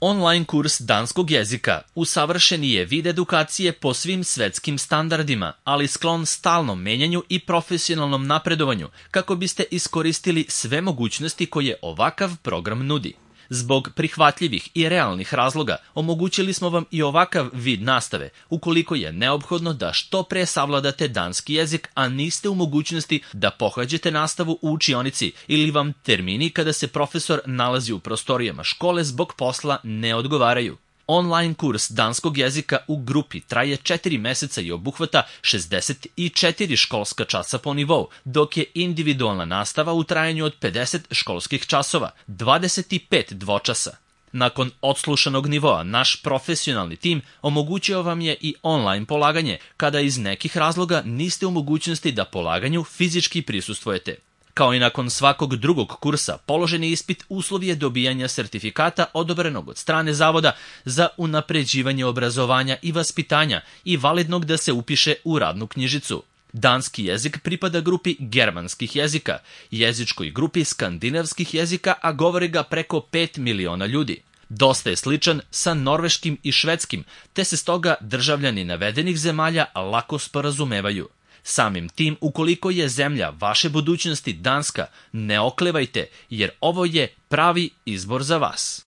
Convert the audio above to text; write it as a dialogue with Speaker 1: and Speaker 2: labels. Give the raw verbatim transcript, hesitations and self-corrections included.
Speaker 1: Online kurs danskog jezika usavršeni je vid edukacije po svim svetskim standardima, ali sklon stalnom menjanju i profesionalnom napredovanju kako biste iskoristili sve mogućnosti koje ovakav program nudi. Zbog prihvatljivih i realnih razloga omogućili smo vam i ovakav vid nastave, ukoliko je neophodno da što pre savladate danski jezik, a niste u mogućnosti da pohađate nastavu u učionici ili vam termini kada se profesor nalazi u prostorijama škole zbog posla ne odgovaraju. Online kurs danskog jezika u grupi traje četiri meseca i obuhvata šezdeset četiri školska časa po nivou, dok je individualna nastava u trajanju od pedeset školskih časova, dvadeset pet dvočasa. Nakon odslušanog nivoa, naš profesionalni tim omogućio vam je i online polaganje, kada iz nekih razloga niste u mogućnosti da polaganju fizički prisustvujete. Kao i nakon svakog drugog kursa, položeni ispit uslov je dobijanja sertifikata odobrenog od strane Zavoda za unapređivanje obrazovanja i vaspitanja i validnog da se upiše u radnu knjižicu. Danski jezik pripada grupi germanskih jezika, jezičkoj grupi skandinavskih jezika, a govori ga preko pet miliona ljudi. Dosta je sličan sa norveškim i švedskim, te se stoga državljani navedenih zemalja lako sporazumevaju. Samim tim, ukoliko je zemlja vaše budućnosti Danska, ne oklevajte, jer ovo je pravi izbor za vas.